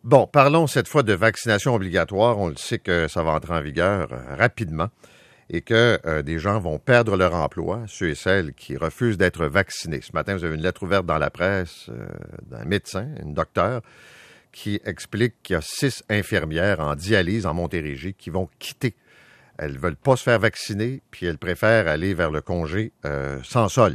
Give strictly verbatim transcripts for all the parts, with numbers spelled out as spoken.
Bon, parlons cette fois de vaccination obligatoire. On le sait que ça va entrer en vigueur euh, rapidement et que euh, des gens vont perdre leur emploi, ceux et celles qui refusent d'être vaccinés. Ce matin, vous avez une lettre ouverte dans la presse euh, d'un médecin, une docteure, qui explique qu'il y a six infirmières en dialyse en Montérégie qui vont quitter. Elles ne veulent pas se faire vacciner, puis elles préfèrent aller vers le congé euh, sans solde.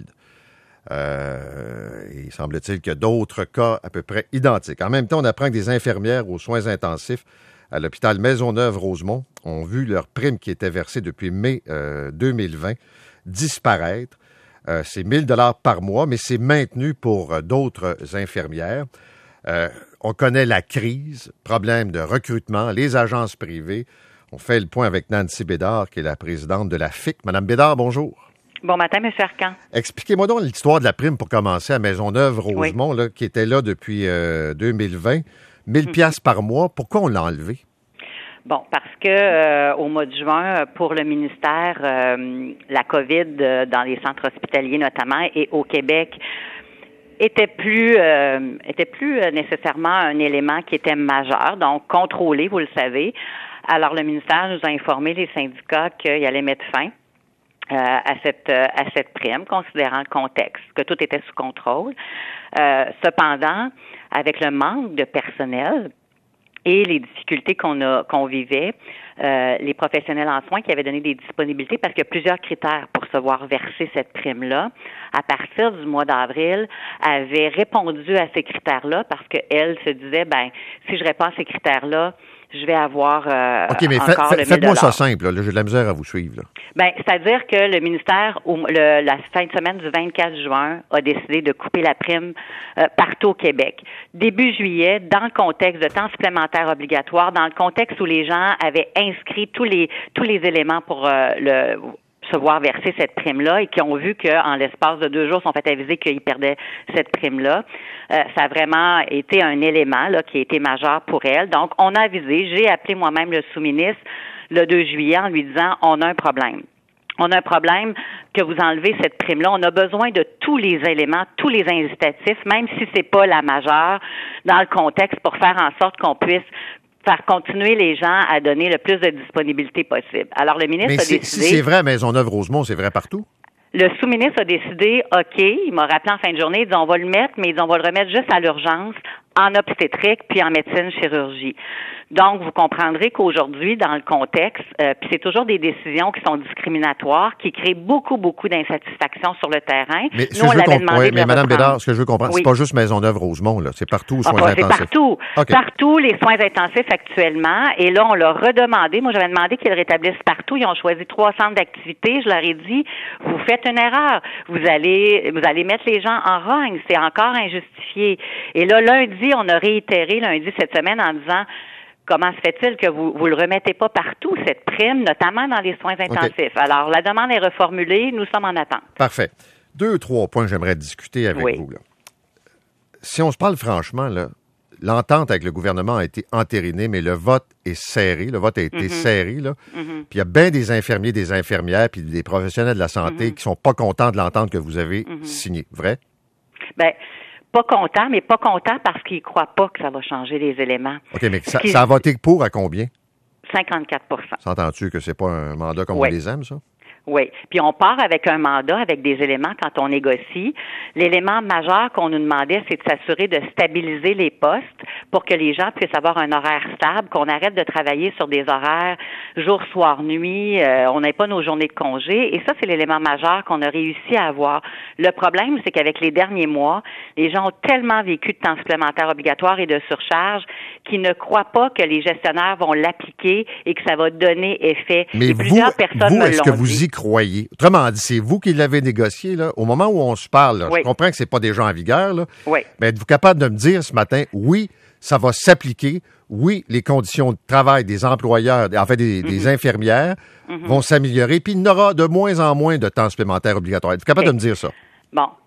Euh, il semble-t-il qu'il y a d'autres cas à peu près identiques. En même temps, on apprend que des infirmières aux soins intensifs à l'hôpital Maisonneuve-Rosemont ont vu leur prime qui était versée depuis mai euh, deux mille vingt disparaître. Euh, c'est mille dollars par mois, mais c'est maintenu pour euh, d'autres infirmières. Euh, on connaît la crise, problème de recrutement, les agences privées. On fait le point avec Nancy Bédard, qui est la présidente de la F I C. Madame Bédard, bonjour. Bon matin, M. Arcan. Expliquez-moi donc l'histoire de la prime pour commencer à Maisonneuve-Rosemont, oui. là, qui était là depuis euh, deux mille vingt. mille piastres par mois. Pourquoi on l'a enlevé? Bon, parce que euh, au mois de juin, pour le ministère, euh, la COVID euh, dans les centres hospitaliers notamment et au Québec était plus euh, était plus nécessairement un élément qui était majeur, donc contrôlé, vous le savez. Alors le ministère nous a informé, les syndicats, qu'il allait mettre fin Euh, à cette euh, à cette prime, considérant le contexte, que tout était sous contrôle. Euh, cependant, avec le manque de personnel et les difficultés qu'on a qu'on vivait, euh, les professionnels en soins qui avaient donné des disponibilités, parce qu'il y a plusieurs critères pour se voir verser cette prime-là, à partir du mois d'avril, avaient répondu à ces critères-là parce qu'elles se disaient, ben, si je réponds à ces critères-là, je vais avoir euh, OK, mais encore fait, le faites-moi ça mille dollars. simple. Là, j'ai de la misère à vous suivre. Là. Ben, c'est-à-dire que le ministère, au, le, la fin de semaine du vingt-quatre juin, a décidé de couper la prime euh, partout au Québec. Début juillet, dans le contexte de temps supplémentaire obligatoire, dans le contexte où les gens avaient inscrit tous les tous les éléments pour euh, le se voir verser cette prime-là et qui ont vu qu'en l'espace de deux jours, sont fait aviser qu'ils perdaient cette prime-là. Euh, ça a vraiment été un élément là qui a été majeur pour elles. Donc, on a avisé. J'ai appelé moi-même le sous-ministre le deux juillet en lui disant, on a un problème. On a un problème que vous enlevez cette prime-là. On a besoin de tous les éléments, tous les incitatifs, même si c'est pas la majeure, dans le contexte pour faire en sorte qu'on puisse faire continuer les gens à donner le plus de disponibilité possible. Alors, le ministre Mais a c'est, décidé... si c'est vrai à Maisonneuve-Rosemont, c'est vrai partout? Le sous-ministre a décidé, OK, il m'a rappelé en fin de journée, il dit on va le mettre, mais il dit on va le remettre juste à l'urgence, en obstétrique, puis en médecine chirurgie. Donc, vous comprendrez qu'aujourd'hui, dans le contexte, euh, puis c'est toujours des décisions qui sont discriminatoires, qui créent beaucoup, beaucoup d'insatisfaction sur le terrain. Mais, Nous, on l'avait comp- demandé ouais, de mais le Mme reprendre. Bédard, ce que je veux comprendre, Oui. c'est pas juste Maisonneuve-Rosemont, là, c'est partout aux soins Enfin, c'est intensifs. partout. Okay. Partout, les soins intensifs actuellement. Et là, on l'a redemandé. Moi, j'avais demandé qu'ils le rétablissent partout. Ils ont choisi trois centres d'activité. Je leur ai dit, vous faites une erreur. Vous allez, vous allez mettre les gens en rogne. C'est encore injustifié. Et là, lundi, on a réitéré, lundi cette semaine, en disant, comment se fait-il que vous vous le remettez pas partout, cette prime, notamment dans les soins intensifs? Okay. Alors, la demande est reformulée. Nous sommes en attente. Parfait. Deux, trois points que j'aimerais discuter avec oui. vous. Là. Si on se parle franchement, là, l'entente avec le gouvernement a été entérinée, mais le vote est serré. Le vote a été mm-hmm. serré. Là. Mm-hmm. Puis il y a bien des infirmiers, des infirmières, puis des professionnels de la santé mm-hmm. qui sont pas contents de l'entente que vous avez mm-hmm. signée. Vrai? Bien, pas content, mais pas content parce qu'ils ne croient pas que ça va changer les éléments. OK, mais ça, ça a voté pour à combien? cinquante-quatre pour cent. S'entends-tu que c'est pas un mandat comme oui. on les aime, ça? Oui. Puis on part avec un mandat, avec des éléments quand on négocie. L'élément majeur qu'on nous demandait, c'est de s'assurer de stabiliser les postes pour que les gens puissent avoir un horaire stable, qu'on arrête de travailler sur des horaires jour, soir, nuit, euh, on n'ait pas nos journées de congé. Et ça, c'est l'élément majeur qu'on a réussi à avoir. Le problème, c'est qu'avec les derniers mois, les gens ont tellement vécu de temps supplémentaire obligatoire et de surcharge qu'ils ne croient pas que les gestionnaires vont l'appliquer et que ça va donner effet. Mais et vous, plusieurs personnes vous me est-ce l'ont que vous dit. y croyez? Autrement dit, c'est vous qui l'avez négocié, là. Au moment où on se parle, là, oui. je comprends que c'est pas déjà en vigueur, là. Oui. Mais êtes-vous capable de me dire ce matin, oui, ça va s'appliquer, oui, les conditions de travail des employeurs, en fait, des, mm-hmm. des infirmières mm-hmm. vont s'améliorer, puis il y aura de moins en moins de temps supplémentaire obligatoire. Êtes-vous capable okay. de me dire ça? Bon.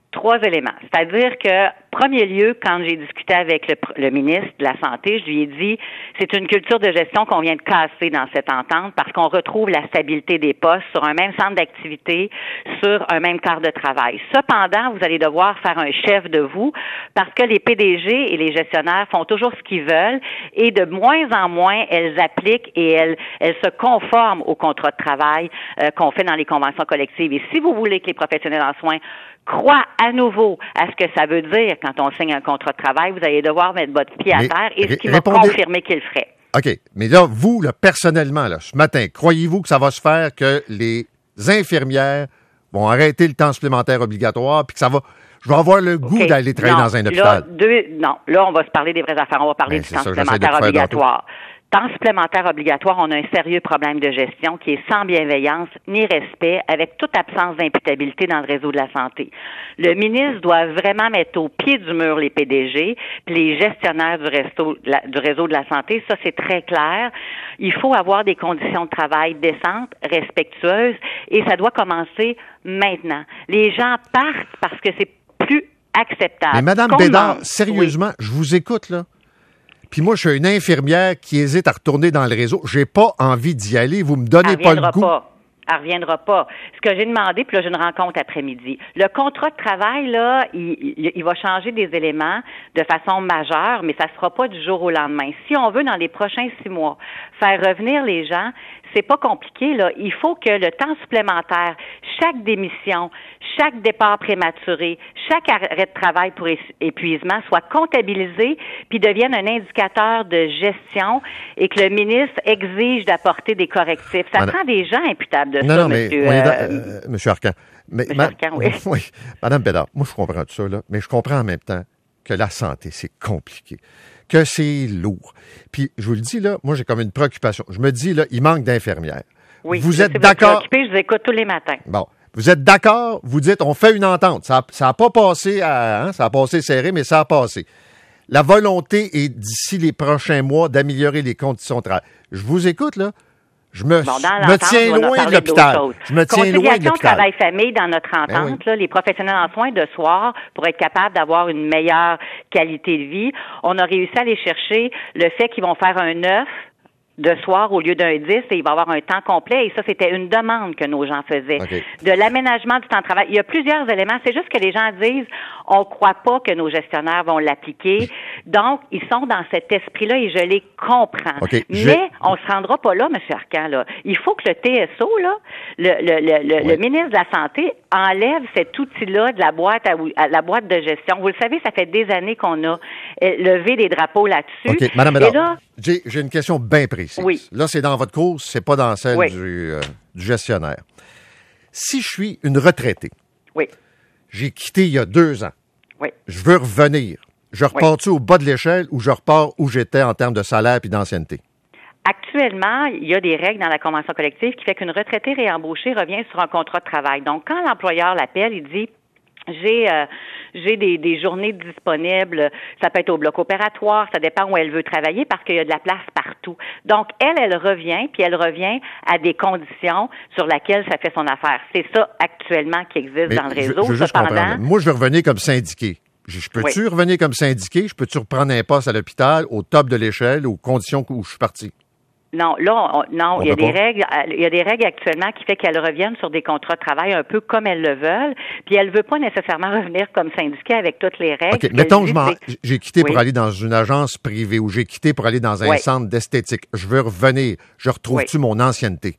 Trois éléments. C'est-à-dire que, premier lieu, quand j'ai discuté avec le, le ministre de la Santé, je lui ai dit, c'est une culture de gestion qu'on vient de casser dans cette entente parce qu'on retrouve la stabilité des postes sur un même centre d'activité, sur un même quart de travail. Cependant, vous allez devoir faire un chef de vous parce que les P D G et les gestionnaires font toujours ce qu'ils veulent et de moins en moins, elles appliquent et elles, elles se conforment au contrat de travail euh, qu'on fait dans les conventions collectives. Et si vous voulez que les professionnels en soins croient à nouveau à ce que ça veut dire quand on signe un contrat de travail, vous allez devoir mettre votre pied à mais, terre et ce qui répondez... m'a confirmé qu'il le ferait. OK. Mais là, vous, là, personnellement, là, ce matin, croyez-vous que ça va se faire que les infirmières vont arrêter le temps supplémentaire obligatoire puis que ça va... Je vais avoir le goût okay. d'aller travailler non, dans un hôpital. Là, deux, non, là, on va se parler des vraies affaires. On va parler ben, du temps supplémentaire obligatoire. Temps supplémentaire obligatoire, on a un sérieux problème de gestion qui est sans bienveillance ni respect, avec toute absence d'imputabilité dans le réseau de la santé. Le ministre doit vraiment mettre au pied du mur les P D G, puis les gestionnaires du, resto, du réseau de la santé. Ça, c'est très clair. Il faut avoir des conditions de travail décentes, respectueuses, et ça doit commencer maintenant. Les gens partent parce que c'est plus acceptable. Mais Mme Bédard, sérieusement, oui. je vous écoute, là. Puis moi, je suis une infirmière qui hésite à retourner dans le réseau. J'ai pas envie d'y aller. Vous me donnez pas le goût. Pas. Elle ne reviendra pas. Ce que j'ai demandé, puis là, j'ai une rencontre après-midi. Le contrat de travail, là, il, il, il va changer des éléments de façon majeure, mais ça ne sera pas du jour au lendemain. Si on veut, dans les prochains six mois, faire revenir les gens, c'est pas compliqué, là. Il faut que le temps supplémentaire, chaque démission, chaque départ prématuré, chaque arrêt de travail pour épuisement soit comptabilisé puis devienne un indicateur de gestion et que le ministre exige d'apporter des correctifs. Ça Madame... prend des gens imputables de non, ça, non, monsieur. Mais, euh... dans, euh, monsieur Arcan. Mais, monsieur ma... Arcan, oui. oui. Madame Bédard, moi, je comprends tout ça, là, mais je comprends en même temps que la santé, c'est compliqué, que c'est lourd. Puis, je vous le dis, là, moi, j'ai comme une préoccupation. Je me dis, là, il manque d'infirmières. Oui, vous je êtes sais, d'accord? Vous je vous écoute tous les matins. Bon. Vous êtes d'accord? Vous dites, on fait une entente. Ça n'a pas passé à, hein, ça a passé serré, mais ça a passé. La volonté est, d'ici les prochains mois, d'améliorer les conditions de travail. Je vous écoute, là. Je me, bon, me tiens loin de l'hôpital. Je me tiens loin de l'hôpital. Travail-famille dans notre entente, ben oui. là, les professionnels en soins de soir, pour être capables d'avoir une meilleure qualité de vie, on a réussi à aller chercher le fait qu'ils vont faire un neuf de soir au lieu d'un dix et il va y avoir un temps complet. Et ça, c'était une demande que nos gens faisaient. Okay. De l'aménagement du temps de travail. Il y a plusieurs éléments. C'est juste que les gens disent, on croit pas que nos gestionnaires vont l'appliquer. Donc, ils sont dans cet esprit-là et je les comprends. Okay. Mais je... on se rendra pas là, M. Arcan, là. Il faut que le T S O, là, le, le, le, le, oui. le ministre de la Santé enlève cet outil-là de la boîte à, à la boîte de gestion. Vous le savez, ça fait des années qu'on a levé des drapeaux là-dessus. OK. Madame Bédard, là, j'ai, j'ai une question bien précise. Oui. Là, c'est dans votre course, c'est pas dans celle oui. du, euh, du gestionnaire. Si je suis une retraitée, oui. j'ai quitté il y a deux ans, oui. je veux revenir. Je repars-tu oui. au bas de l'échelle ou je repars où j'étais en termes de salaire et d'ancienneté? Actuellement, il y a des règles dans la convention collective qui fait qu'une retraitée réembauchée revient sur un contrat de travail. Donc, quand l'employeur l'appelle, il dit j'ai euh, j'ai des, des journées disponibles, ça peut être au bloc opératoire, ça dépend où elle veut travailler parce qu'il y a de la place partout. Donc, elle, elle revient, puis elle revient à des conditions sur lesquelles ça fait son affaire. C'est ça actuellement qui existe Mais dans le réseau. Je, je Cependant, moi, je veux revenir comme syndiqué. Je peux-tu oui. revenir comme syndiqué? Je peux-tu reprendre un poste à l'hôpital au top de l'échelle, aux conditions où je suis parti? Non, là, on, non, on il y a des pas. règles, il y a des règles actuellement qui fait qu'elles reviennent sur des contrats de travail un peu comme elles le veulent, puis elle veut pas nécessairement revenir comme syndicat avec toutes les règles. OK, mettons, je m'en, j'ai quitté oui. pour aller dans une agence privée ou j'ai quitté pour aller dans un oui. centre d'esthétique. Je veux revenir. Je retrouve-tu oui. mon ancienneté?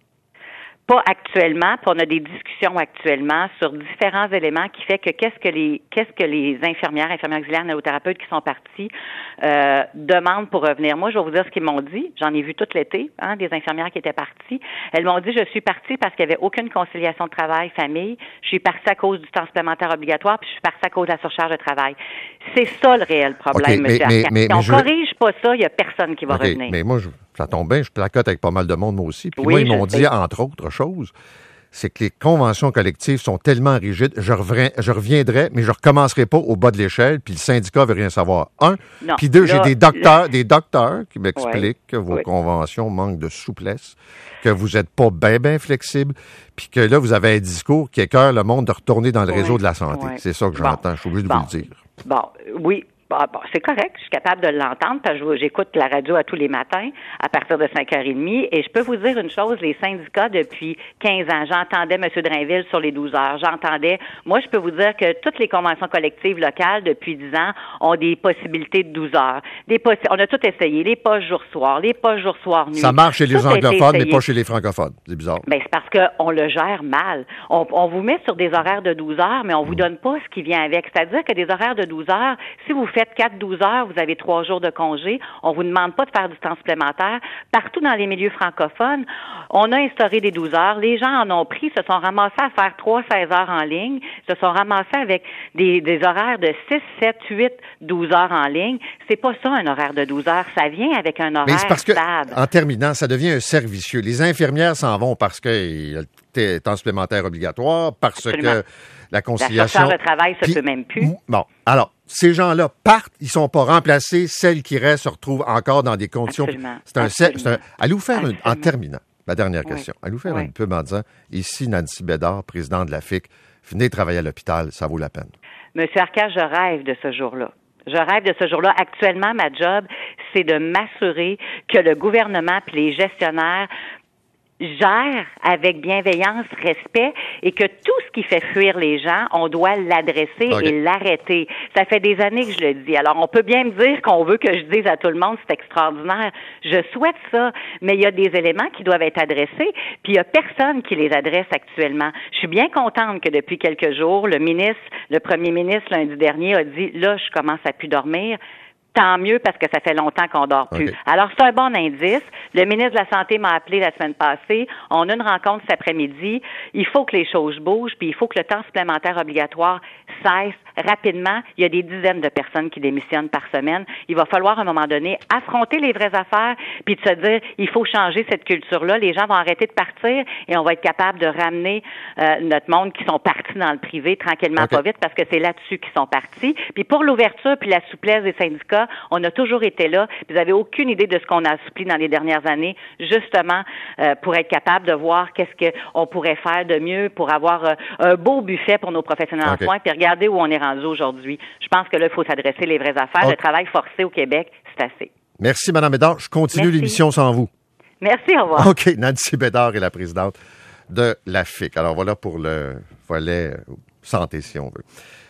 Pas actuellement, puis on a des discussions actuellement sur différents éléments qui fait que qu'est-ce que les qu'est-ce que les infirmières, infirmières auxiliaires, néothérapeutes qui sont partis euh, demandent pour revenir. Moi, je vais vous dire ce qu'ils m'ont dit. J'en ai vu tout l'été, hein, des infirmières qui étaient parties. Elles m'ont dit, je suis partie parce qu'il n'y avait aucune conciliation de travail, famille. Je suis partie à cause du temps supplémentaire obligatoire, puis je suis partie à cause de la surcharge de travail. C'est ça le réel problème, okay, M. mais, Arcan. mais, si mais, on je... corrige pas ça, il n'y a personne qui va okay, revenir. Mais moi, je... ça tombe bien, je placote avec pas mal de monde, moi aussi. Puis oui, moi, ils m'ont sais. dit, entre autres choses, c'est que les conventions collectives sont tellement rigides, je, reviens, je reviendrai, mais je ne recommencerai pas au bas de l'échelle, puis le syndicat ne veut rien savoir. Un, non, puis deux, là, j'ai des docteurs, là, des docteurs qui m'expliquent ouais, que vos ouais. conventions manquent de souplesse, que vous n'êtes pas bien, bien flexible, puis que là, vous avez un discours qui écœure le monde de retourner dans le ouais, réseau de la santé. ouais. C'est ça que Bon, j'entends. Je suis obligé de bon, vous le dire. Bon, oui. Bon, bon, c'est correct, je suis capable de l'entendre parce que j'écoute la radio à tous les matins à partir de cinq heures trente et je peux vous dire une chose, les syndicats depuis quinze ans, j'entendais M. Drainville sur les douze heures, j'entendais, moi je peux vous dire que toutes les conventions collectives locales depuis dix ans ont des possibilités de douze heures. Des possi- on a tout essayé, les postes jour-soir, les postes jour-soir nuit. Ça marche chez les Tout a été anglophones, mais essayé. pas chez les francophones. C'est bizarre. Ben, c'est parce qu'on le gère mal. On, on vous met sur des horaires de douze heures, mais on vous donne pas ce qui vient avec. C'est-à-dire que des horaires de douze heures, si vous faites quatre douze heures, vous avez trois jours de congé. On vous demande pas de faire du temps supplémentaire. Partout dans les milieux francophones, on a instauré des douze heures. Les gens en ont pris, se sont ramassés à faire trois seize heures en ligne, se sont ramassés avec des, des horaires de six, sept, huit, douze heures en ligne. C'est pas ça, un horaire de douze heures. Ça vient avec un horaire Mais c'est parce que, stable. en terminant, ça devient un cercle vicieux. Les infirmières s'en vont parce qu'il y a le temps supplémentaire obligatoire, parce Absolument. que la La conciliation... charge de travail se Puis, peut même plus. Bon, alors, ces gens-là partent, ils sont pas remplacés, celles qui restent se retrouvent encore dans des conditions... Absolument. C'est un cercle... c'est un- Allez vous faire, une, en Absolument. terminant, ma dernière Oui. question, allez vous faire Oui. une pub en disant, ici Nancy Bédard, présidente de la F I C, venez travailler à l'hôpital, ça vaut la peine. Monsieur Arcand, je rêve de ce jour-là. Je rêve de ce jour-là. Actuellement, ma job, c'est de m'assurer que le gouvernement puis les gestionnaires gèrent avec bienveillance, respect, et que tout ce qui fait fuir les gens, on doit l'adresser OK. et l'arrêter. Ça fait des années que je le dis. Alors, on peut bien me dire qu'on veut que je dise à tout le monde, c'est extraordinaire. Je souhaite ça, mais il y a des éléments qui doivent être adressés, puis il y a personne qui les adresse actuellement. Je suis bien contente que depuis quelques jours, le ministre, le premier ministre, lundi dernier, a dit, là, je commence à plus dormir. Tant mieux parce que ça fait longtemps qu'on dort plus. OK. Alors, c'est un bon indice. Le ministre de la Santé m'a appelé la semaine passée. On a une rencontre cet après-midi. Il faut que les choses bougent, puis il faut que le temps supplémentaire obligatoire cesse rapidement. Il y a des dizaines de personnes qui démissionnent par semaine. Il va falloir, à un moment donné, affronter les vraies affaires, puis de se dire, il faut changer cette culture-là. Les gens vont arrêter de partir et on va être capable de ramener euh, notre monde qui sont partis dans le privé tranquillement, OK. pas vite, parce que c'est là-dessus qu'ils sont partis. Puis pour l'ouverture puis la souplesse des syndicats, on a toujours été là. Puis vous n'avez aucune idée de ce qu'on a assoupli dans les dernières années, justement euh, pour être capable de voir qu'est-ce qu'on pourrait faire de mieux pour avoir euh, un beau buffet pour nos professionnels en OK. soins. Puis regardez où on est rendu aujourd'hui. Je pense que là, il faut s'adresser les vraies affaires. OK. Le travail forcé au Québec, c'est assez. Merci, Mme Bédard. Je continue Merci. l'émission sans vous. Merci, au revoir. OK, Nancy Bédard est la présidente de la F I C. Alors voilà pour le volet euh, santé, si on veut.